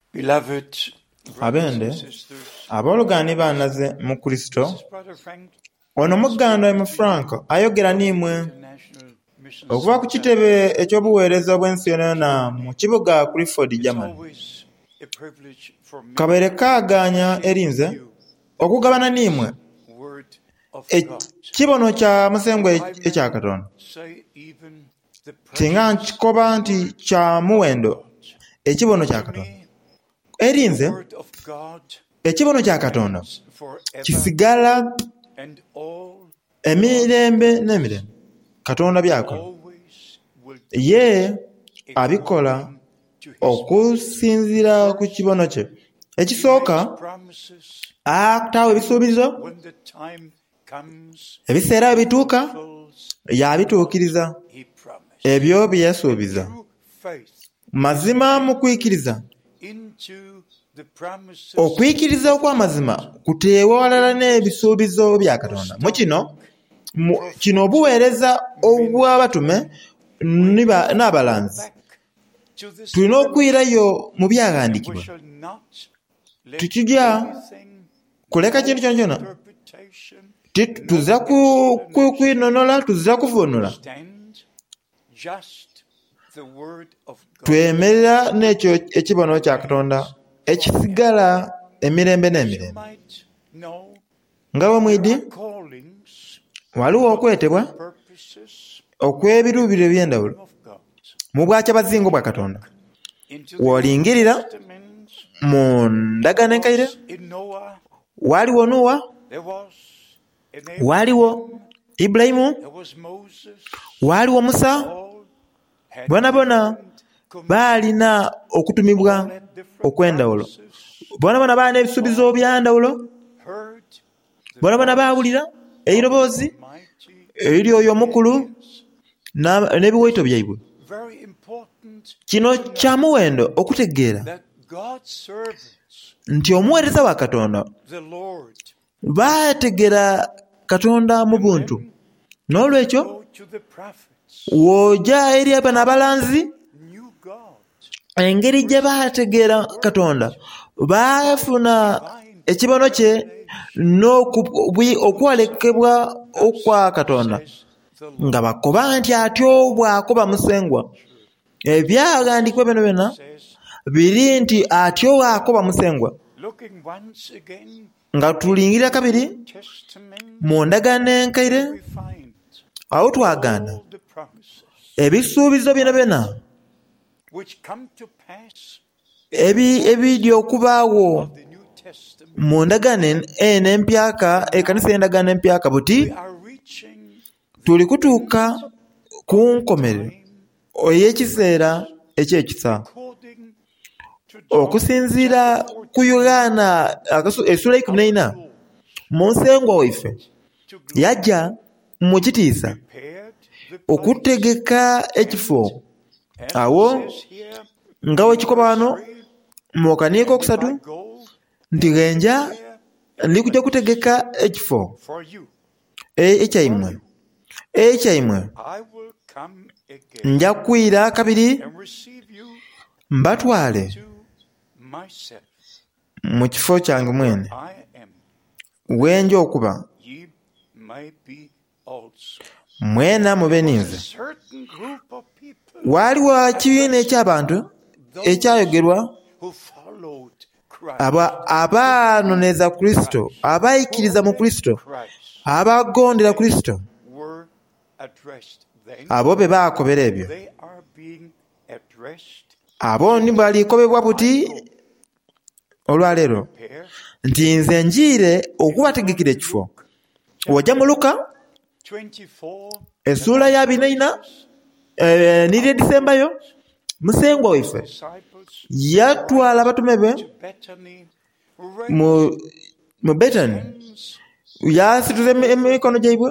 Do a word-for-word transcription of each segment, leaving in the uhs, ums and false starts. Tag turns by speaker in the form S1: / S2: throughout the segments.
S1: Beloved
S2: abende aboolugani baanaze mu Kristo ono muganda mu Frank ayogera nimwe okuva ku kitebe ekyobuweereza bw'ensi yonna mu kibuga Clifford, Germany. Kabeere kaaganya erinze okugabana nimwe ekibono kya musengwa ekya Katonda. Singa nkikoba nti kya muwendo ekibono kya Katonda. Erinze ekibono kya Katonda kisigala emirembe n'emirembe. Katonda byakola ye abikola okusinziira ku kibono kye. Ekisooka ataawa ebisuubizo, ebiseera bituuka yabituukiriza ebyo bye yasuubiza. Mazima mu kuyikiriza, okuyikiriza okw'amazima kuteewa walala n'ebisuubizo bya Katonda. Mu kino kino obuweereza obw'abatume n'abalanzi tulina okwirayo mu byawandiikibwa. Tukijja kuleka kintu kyona kyona, tuzira kwinonola, tuzira kuvunula, twemerera n'ekyo ekibono kya Katonda ekisigala emirembe n'emirembe. Nga bwe mwidi waliwo okwetebwa okw'ebiruubiro eby'endawulo mu bwakya bazingo bwa Katonda. W'olingirira mu ndagaano enkaire waliwo Nuwa, waliwo Ibulayimu, waliwo Musa. Bona bona baalina okutumibwa okw'endawulo. Bona bona baalina ebisuubizo by'endawulo. Bona bona baawulira eiroboozi eri oyo omukulu n'ebiwaito byaibwe. Kino kya muwendo okutegeera nti omuweereza wa Katonda baategeera Katonda mu buntu. N'olwekyo w'ojja eri bano abalanzi, engeri gye baategeera Katonda baafuna ekibono kye n'okwolekebwa okwa Katonda nga bakoba nti atyo bw'akoba musengwa. Ebyawandiikibwa byonna byonna biri nti atyo bw'akoba musengwa. Nga tulingirira kabiri mu ndagaano enkaire, awo twagana ebisuubizo byonna byonna ebiri okubaawo mu ndagaano eno empyaka, ekkanisa y'endagaano empyaka, buti tuli kutuuka ku nkomerero ey'ekiseera eky'ekisa. Okusinziira ku Yokaana essula y'ikumi n'ena, mu nsengwa waife yajja mu kitiisa okutegeka ekifo. Awo nga wekikoba wano mu kaniiko okusatu nti genja ndi kujja kutegeka ekifo ekyaimwe ekyaimwe nja kwira kabiri mbatwale mu kifo kyange mwene wenja okuba mwena mube ninze. Waaliwo ekibiina eky'abantu ekyayogerwa abaanoneza Kristo, abaayikiriza mu Kristo, abagondera Kristo. Abo be baakobera ebyo. Abo ni balikobebwa buti olwaleero nti nze njiire okubategekera ekifo. Wajja mu Luka essula ya abiri n'ena nirye Disembayo, musengwa waife yatwala abatume be mu Betani, yasituza emikono gyaibwe,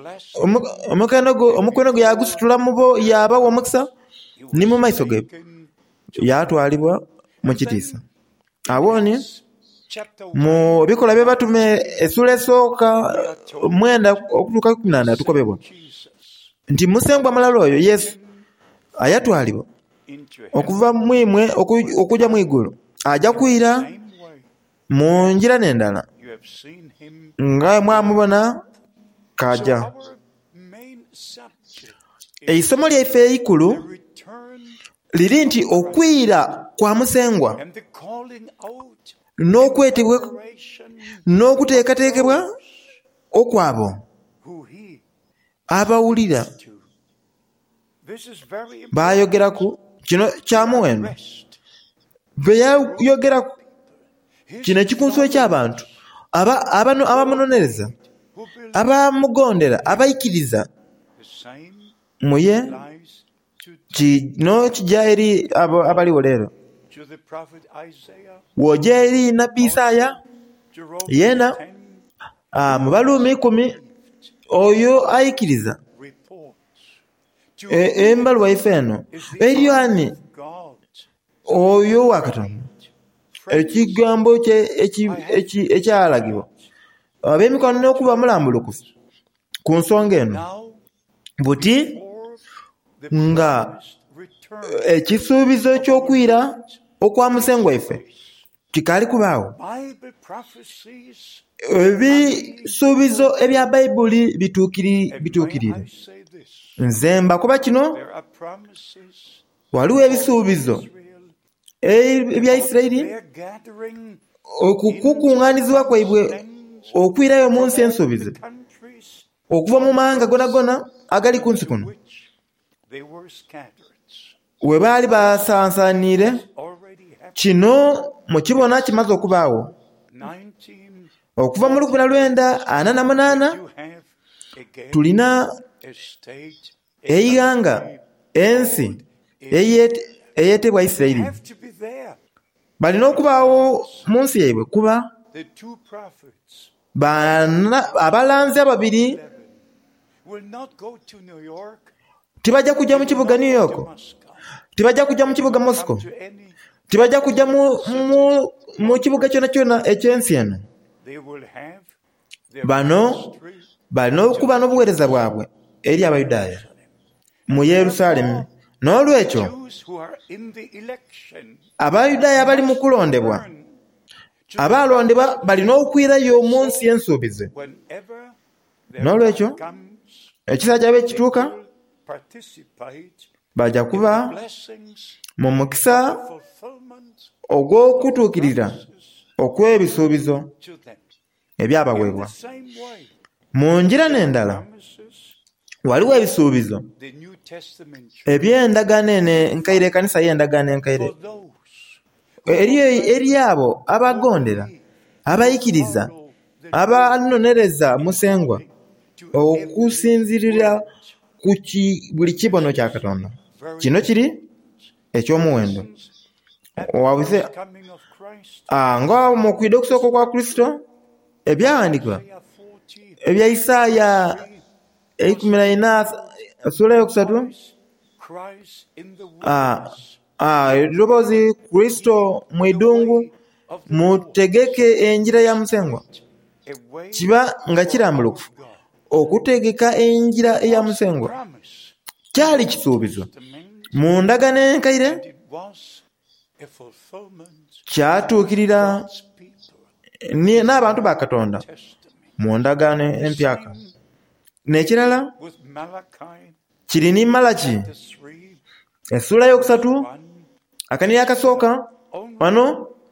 S2: omukono gwe yagusitula mu bo, yabawa omukisa, ni mu maiso gaibwe yatwalibwa mu kitiisa. Aboni mu bikola by'abatume essula esooka mwenda okutuuka kumi n'ana tukobebwa nti musengwa malala oyo Yesu ayatwalibwa okuva mwimwe okujja mu igulu ajja kuyira mu njira n'endala nga mwamubona kajja. Eisomo lyaife eikulu liri nti okwira kwa musengwa n'okwetibwa n'okuteekateekebwa okwabo abawulira baayogeraku kino kyamuwendo bwe yayogeraku kino ekikunso eky'abantu abamunonereza abamugondera abayikiriza muye kino kijja eri abaliwo leero. Wojja eri nabbi Isaaya yena mu Baluumi ikumi oyo ayikiriza embaluwa yaife eno eri ani oyo wa Katonda ekigambo ekyalagibwa ab'emikono n'okuba mulambulukufu ku nsonga eno buti nga ekisuubizo ky'okwira okwa musengwa waife kikaali kubaawo. Ebisuubizo ebya Bayibuli bituukirire. Nze mbakuba kino waliwo ebisuubizo ebya Isirayiri okukuŋŋaanizibwa kwaibwe okwirayo mu nsi ensuubize okuva mu mahanga gona gona agali ku nsi kuno we baali basansaaniire. Kino mukibona kimaze okubaawo okuva mu lukumi na lwenda ana na munaana tulina eihanga ensi eyeetebwa Isirayiri balina okubaawo mu nsi yaibwe kuba abalanzi ababiri tibajja kujja mu kibuga New York, tibajja kujja mu kibuga Moscow, tibajja kujja mu kibuga kyona kyona ekyensi eno. Bano balina okuba n'obuweereza bwabwe eri Abayudaaya mu Yerusaalemi. N'olwekyo Abayudaaya bali mu kulondebwa, abaalondebwa balina okwirayo mu nsi ensuubize. N'olwekyo ekiseera kyabwe kituuka bajja kuba mu mukisa ogw'okutuukirira okw'ebisuubizo ebyabaweebwa. Mu njira n'endala waliwo ebisuubizo eby'endagaano eno enkaire, ekkanisa y'endagaano enkaire eri abo abagondera, abayikiriza, abanonereza musengwa okusinzirira ku buli kibono kya Katonda. Kino kiri eky'omuwendo wabuse nga mu kwidde okusooka kwa Kristo ebyawandiikibwa ebya Isaaya ikumi na ina sura yokusatu eddoboozi Kristo mwidungu mutegeke enjira ya musengwa kiba nga kirambulukufu. Okutegeka enjira eya musengwa kyali kisuubizo mu ndagaano enkaire, kyatuukirira n'abantu ba Katonda mu ndagaano empyaka. N'ekirala kiri ni Malaki essula yokusatu akaniri akasooka wano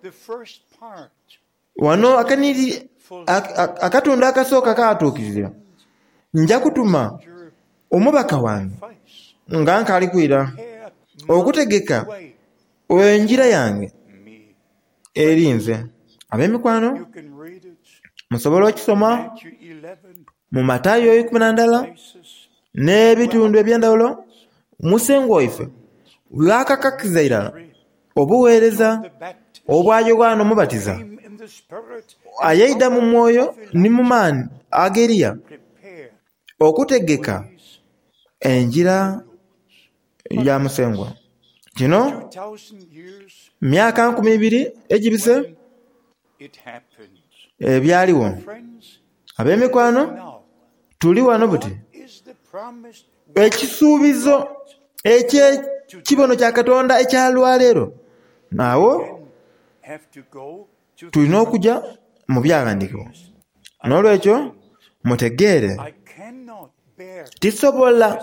S2: wano akaniri akatundu akasooka kaatuukirira, nja kutuma omubaka wange nga nkaali kwira okutegeka enjira yange eri nze. Ab'emikwano musobola okisoma mu Mataayo ikumi na ndala n'ebitundu eby'endawulo. Musengwa waife bw'akakakkiza irala obuweereza obwa Yokaana Omubatiza ayayida mu mwoyo ni mu maani aga Eriya okutegeka enjira ya musengwa. Kino myaka nkumi ibiri egibise ebyaliwo. Ab'emikwano tuli wano buti ekisuubizo eky'ekibono kya Katonda ekyalwaleero naawo tulina okujja mu byawandiikibwa. N'olwekyo mutegeere tisobola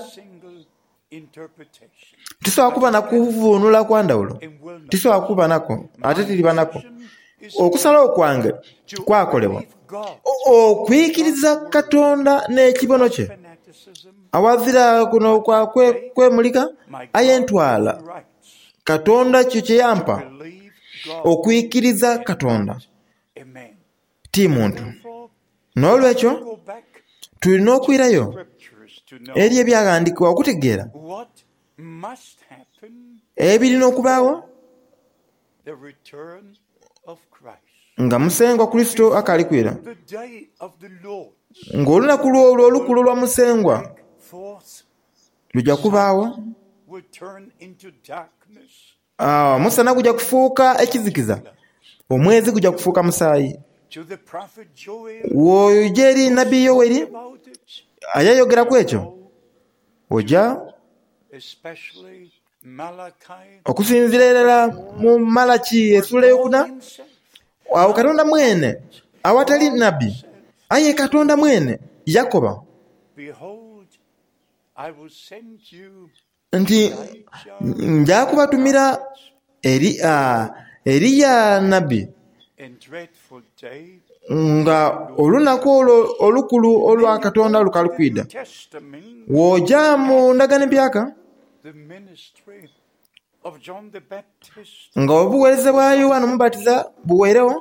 S2: tisobola kuba na kuvuunula kwa ndawulo, tisobola kuba nako ate tiriba nako. Okusalawo kwange kwakolebwa okwikiriza Katonda n'ekibono kye. Awazira kuno kwa kwemulika ayentwala Katonda kyo kye yampa okwikiriza Katonda ti muntu. N'olwekyo tulina okwirayo eri ebyawandiikibwa okutegeera ebirina okubaawo nga musengwa Kristo akali kwira, ng'olunaku lwolwo olukulu lwa musengwa lujja kubaawo. Omusana gujja kufuuka ekizikiza, omwezi gujja kufuuka musaayi. W'ojja eri Nabbi Yoweri ayayogera ku ekyo, ojja okusinziira erala mu Malaki essula eyokuna. Awo Katonda mwene awatali nabbi, aye Katonda mwene Yakoba nti nja kubatumira eri Eriya nabbi nga olunaku olwo olukulu olwa Katonda lukalukwidda. W'ojja mu ndagaano empyaka nga obuweereza bwa Yowaana Omubatiza buweerewo,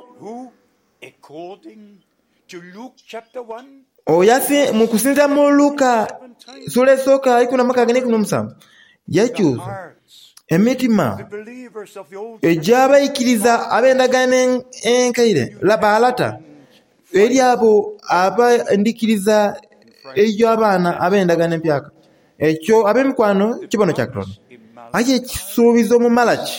S2: oyasi mu kusinziira mu Luka sula esooka ikumi na mukaaga n'ekumi n'omusanvu yakyusa emitima egy'abayikiriza ab'endagaano enkaire labaalata eri abo abandikiriza egy'abaana ab'endagaano empyaka. Ekyo ab'emikwano kibono kya Katonda. Aye ekisuubizo mu Malaki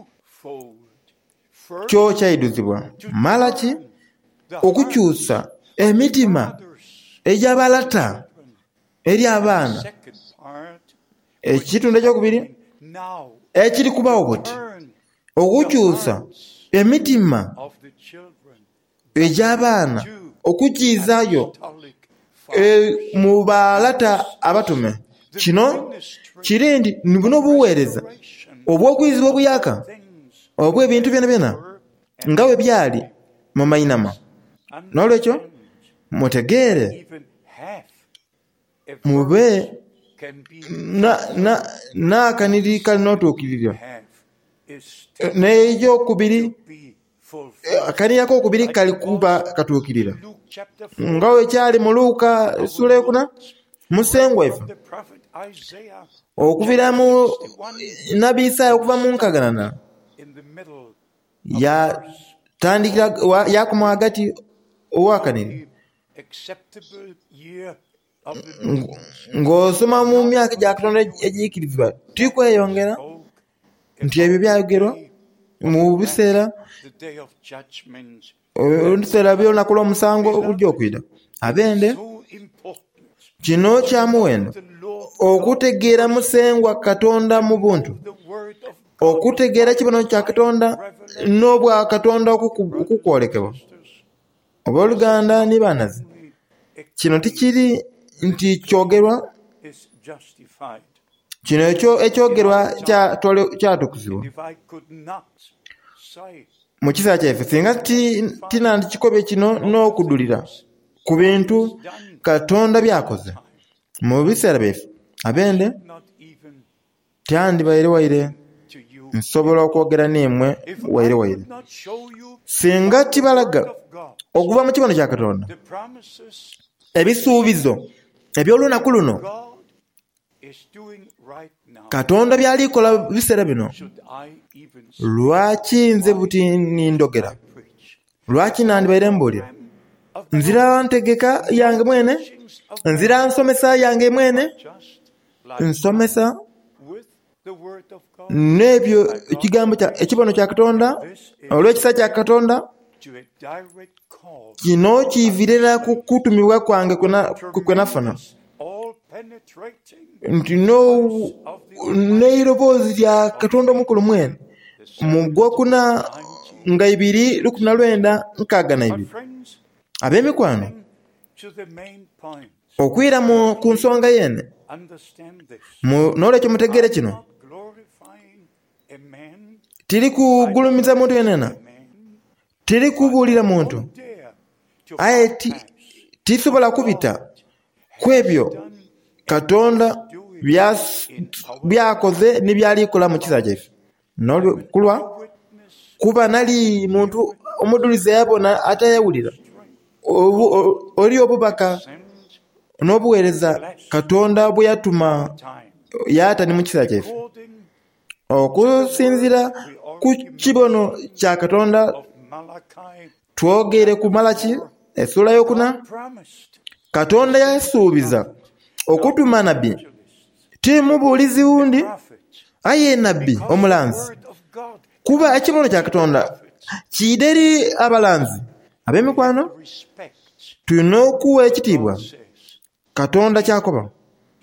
S2: kyo kyayiduzibwa. Malaki okukyusa emitima egy'abalata eri abaana. Ekitundu ekyokubiri ekiri kubaawo buti okukyusa emitima egy'abaana okukizaayo mu balata abatume. Kino kirindi nibuno obuweereza obw'okuyizibwa obuyaka obw'ebintu byona byona nga bwe byali mu mayinama. N'olwekyo mutegeere mube n'akaniri kalina otuukirirwa. N'ekyokubiri akaniri ak'okubiri kali kuba katuukirira nga bwe kyali mu Luka essula eyokuna. Musengwa ife okuviira mu Nabbi Isaaya okuva mu nkaganana yatandikira yakoma hagati owakaniri ng'osoma mu myaka gya Katonda egiyikirizibwa tikweyongera nti ebyo byayogerwa mu biseera ebiseera by'olunaku lw'omusango olujja okwira. Abende kino kya muwendo okutegeera musengwa Katonda mu buntu, okutegeera kibono kya Katonda n'obwa Katonda okukwolekebwa. Obooluganda ni baanazi, kino tikiri nti kyogerwa, kino ekyo ekyogerwa kyatukuzibwa mu kiseera kyaffe. Singa tinandikikobe kino n'okudulira ku bintu Katonda byakoze mu biseera byaffe, abende tyandi baire waire nsobola okwogera n'emwe waire waire. Singa tibalaga okuva mu kibono kya Katonda ebisuubizo eby'olunaku luno Katonda byalikola biseera bino, lwaki nze buti nindogera? Lwaki nandibaire mbuulira? Nzira ntegeka yange mwene, nzira nsomesa yange mwene, nsomesa n'ebyo ekigambo ekibono kya Katonda olw'ekisa kya Katonda. Kino kivirira ku kutumibwa kwange kwenafuna nti n'eiroboozi lya Katonda omukulu mwene mu Gwokuna nga ibiri lukumi na lwenda nkaaga na ibiri. Ab'emikwano, okwira mu ku nsonga yene n'olwekyo mutegeere kino, tiri kugulumiza muntu yenena, tiri kubuulira muntu, aye tisobola kubita kwebyo Katonda byakoze nibyalikola mu kisa kyaffe. Nolkulwa kuba nali muntu omudulize yabona atayawulira oli obubaka n'obuweereza Katonda bwe yatuma yatani mu kisa kyaffe, okusinzira ku kibono kya Katonda. Twogere ku Malaki essula y'okuna, Katonda yasuubiza okutuma nabbi, timubuulizi wundi, aye nabbi omulanzi, kuba ekibono kya Katonda kideri abalanzi. Ab'emikwano, tulina okuwa ekitiibwa Katonda kyakoba.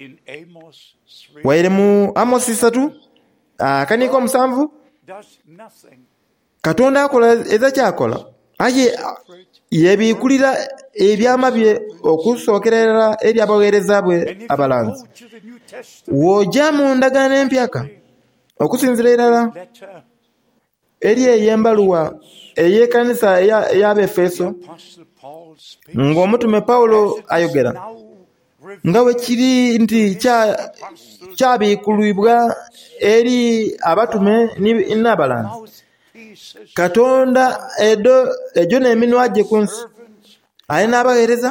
S2: Waire mu Amosi ssatu akanika omusanvu, Katonda akola eza kyakola, aye yebiikulira ebyama bye okusookerera eri abaweereza bwe abalanzi. Wojja mu ndagaano empyaka okusinzira erala eri ey'embaluwa ey'ekkanisa ey'Abefeso, ng'omutume Pawulo ayogera nga bwe kiri nti kyabiikulibwa eri abatume n'abalanzi. Katonda edo ejo n'eminwa gye ku nsi alina abaweereza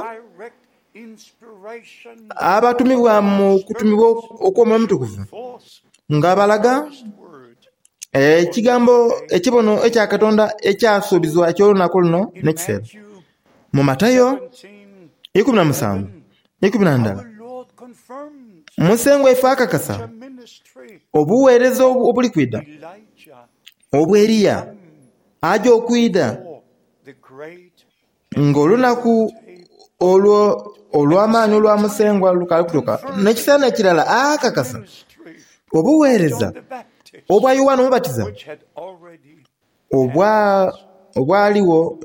S2: abatumibwa mu kutumibwa okw'Omwoyo Omutukuvu nga balaga ekigambo ekibono ekya Katonda ekyasuubizwa eky'olunaku luno n'ekiseera. Mu Matayo ikumi na musanvu ikumi na ndala, Musengu waffe akakasa obuweereza obuli kwida obwa Eriya aja okwida ng'olunaku olwo olw'amaanyi olwa musengwa lukali kutuuka, n'ekiseera ekirala akakasa obuweereza obwa Yowaana Omubatiza obwaliwo.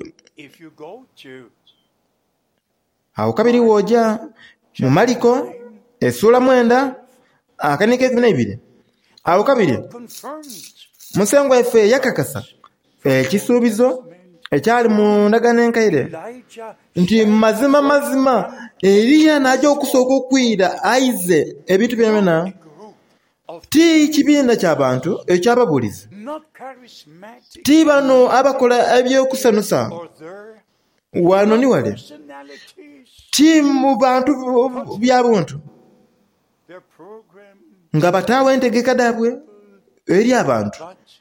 S2: Awo kabiri wojja mu Maliko essula mwenda akanika ekumi n'ebiri, awo kabiri Musengu waffe yakakasa ekisuubizo ekyali mu ndagaano enkaire nti mazima mazima Eriya n'ajja okusooka okwira aize ebintu byonna, ti kibiina ky'abantu ekyababuulizi, ti bano abakola ebyokusanusa wano ni wale, ti mu bantu bya buntu nga bataawa entegeka daabwe eri abantu,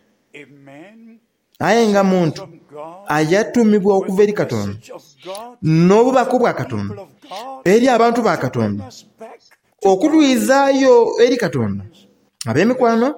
S2: aye nga muntu ayatumibwa okuva eri Katonda n'obubaka bwa Katonda eri abantu ba Katonda okutwizaayo eri Katonda. Ab'emikwano,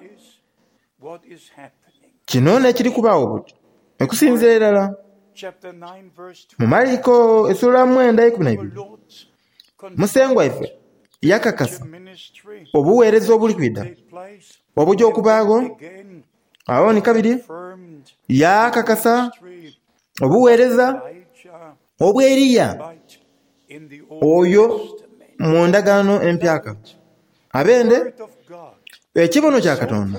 S2: kino nekiri kubaawo buti okusinzira erala mu Maliko essula mwenda ekumi na ibiri, Musengu waffe yakakasa obuweereza obuli kwida obujja okubaawo. Awo ni kabiri yakakasa obuweereza obwa Eriya oyo mu ndagaano empyaka. Abende, ekibono kya Katonda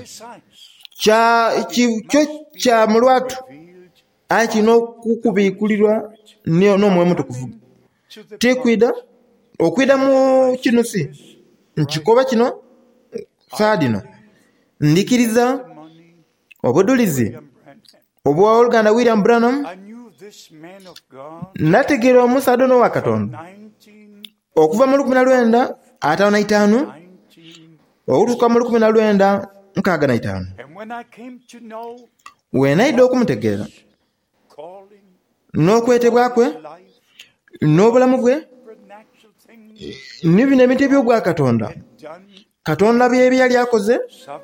S2: kyo kya mulwatu aye kirina okukubiikulirwa n'Omwoyo Omutukuvu, tikwida okwida mu kino si nkikoba kino saadino ndikiriza obudulizi obwa Oluganda William Branham. Nategeera omusaado n'owa Katonda okuva mu lukumi na lwenda ataano na itaano okutuuka mu lukumi na lwenda nkaaga na itaano. Weenayidde okumutegeera n'okwetebwa kwe n'obulamu bwe n'ebino ebintu eby'obwa Katonda Katonda bye yali akoze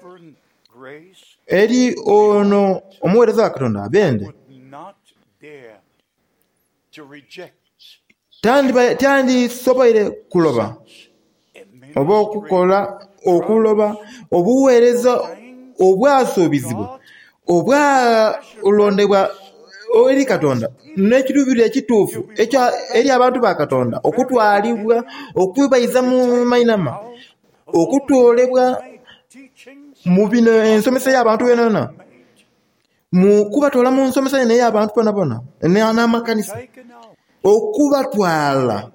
S2: eri ono omuweereza wa Katonda. Abende, tandisoboire kuloba oba okukola okuloba obuweereza obwasuubizibwa obwalondebwa eri Katonda n'ekiruubirirwa ekituufu ekyo eri abantu ba Katonda okutwalibwa okwebayiza mu mainama okutwolebwa mu bino ensomesa y'abantu benona mu kubatwala mu nsomesa eno y'abantu bona bona n'amakanisa okubatwala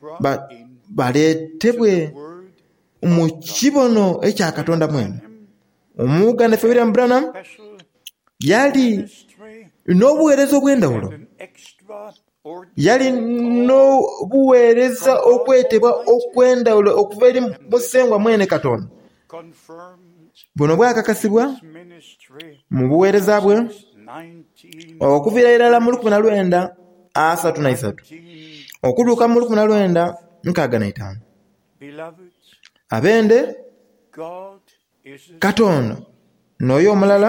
S2: baleetebwe mu kibono ekya Katonda mwene. Omuganda William Branham yali n'obuweereza obw'endawulo, yali n'obuweereza okwetebwa okw'endawulo okuva eri Musengwa mwene Katonda. Buno bwakakasibwa mu buweereza bwe okuviira irala mu lukumi na lwenda asatu na isatu okutuuka mu lukumi na lwenda nkaaga na itaano. Abende Katonda n'oyo omulala,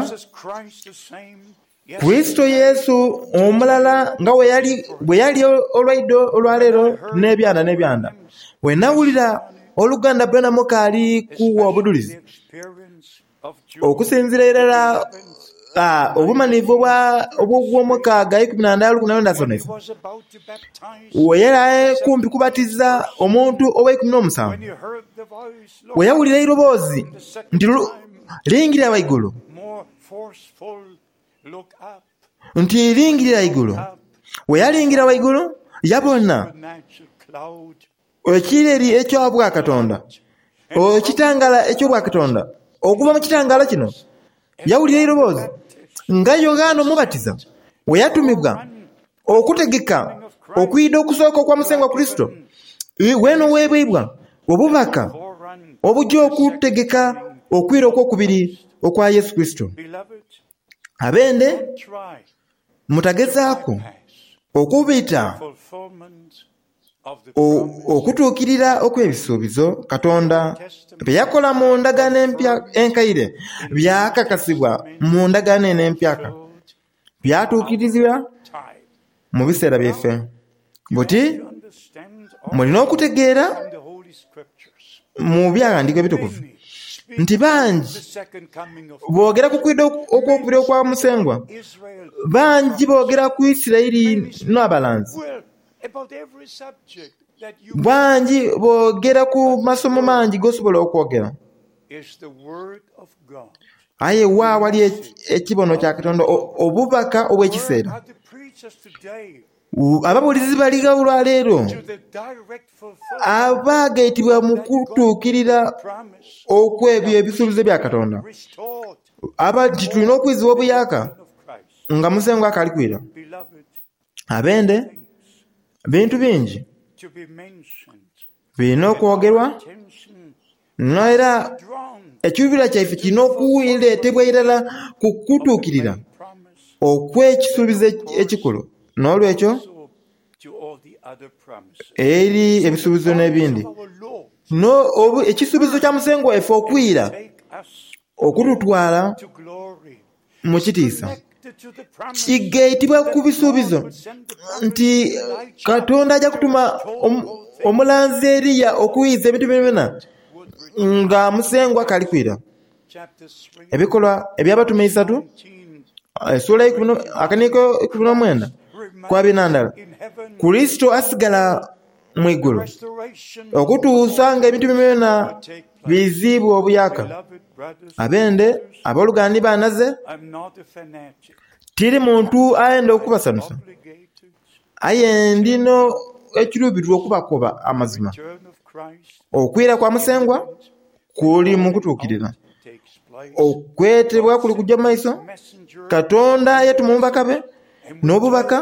S2: Kristo Yesu omulala nga we yali bwe yali olwaido olwaleero n'ebyanda n'ebyanda. We nawulira oluganda Branham kaali kuwa obudulizi okusinziira irala obumanivu obw'omukaaga ikumi na ndala lukumi na lwenda asatu na isatu we yali kumpi kubatiza omuntu ow'eikumi n'omusanvu. We yawulira eiroboozi nti lingirira waigulu, nti lingirira waigulu. We yalingira waigulu yabona ekireri eky'obwa Katonda, ekitangala eky'obwa Katonda. Okuva mu kitangala kino yawulira eiroboozi nga Yohana Omubatiza we yatumibwa okutegeka okuyida okusooka okwa Musengwa Kristo, weeno weebwibwa obubaka obujja okutegeka okwira okwokubiri okwa Yesu Kristo. Abende mutagezaako okubita okutuukirira okw'ebisuubizo Katonda bye yakola mu ndagaano empya enkaire, byakakasibwa mu ndagaano eno empyaka, byatuukirizibwa mu biseera byaffe. Buti mulina okutegeera mu byawandiiko ebitukuvu nti bangi boogera ku kwidda okwokubiri okwa Musengwa, bangi boogera ku Isirayiri n'abalanzi, bangi boogera ku masomo mangi g'osobola okwogera. Aye wa wali ekibono kya Katonda, obubaka obw'ekiseera. Ababuulizi baliga olwaleero abaagaitibwa mu kutuukirira okw'ebyo ebisuubizo bya Katonda, abati tulina okwiziwa obuyaka nga Musengwa akali kwira. Abende bintu bingi birina okwogerwa, n'era ekiruubirirwa kyaife kirina okuleetebwa irala ku kutuukirira okw'ekisuubizo ekikulu, n'olwekyo eri ebisuubizo n'ebindi. Ekisuubizo kya Musengwa waffe okwira okututwala mu kitiisa kigaitibwa ku bisuubizo nti Katonda ajja kutuma omulanzi Eriya okuyiza ebintu byonna nga Musengwa kali kwira. Ebikolwa eby'Abatume esatu esula akaniiko ikumi n'omwenda kwabiri na ndala, Kristo asigala mu igulu okutuusa nga ebintu byonna biziibwa obuyaka. Abende abooluganda baanaze tiri muntu ayenda okubasanusa, aye ndino ekiruubirirwa okubakoba amazima. Okwira kwa Musengwa kuli mu kutuukirira, okwetebwa kuli kujja mu maiso. Katonda yatuma omubaka be n'obubaka,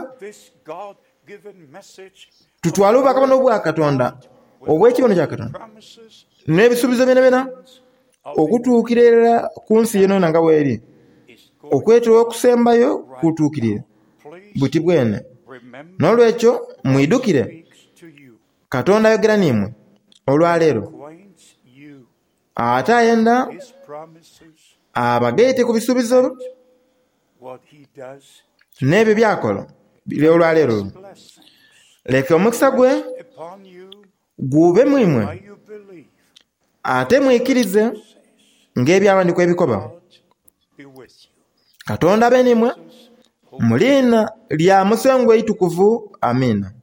S2: tutwale obubaka buno obwa Katonda obw'ekibono kya Katonda n'ebisuubizo byonna byonna okutuukirira ku nsi yonna nga bw'eri. Okwetebwa okusembayo kutuukirire buti bwene. N'olwekyo mwidukire Katonda ayogera nimwe olwaleero, ate ayenda abageete ku bisuubizo n'ebyo byakola biri olwaleero. Leka omukisa gwe gube mwimwe, ate mwikirize ng'ebyawandiikwa ebikoba. Katonda abe nimwe mu liina lya musengwe itukuvu. Amina.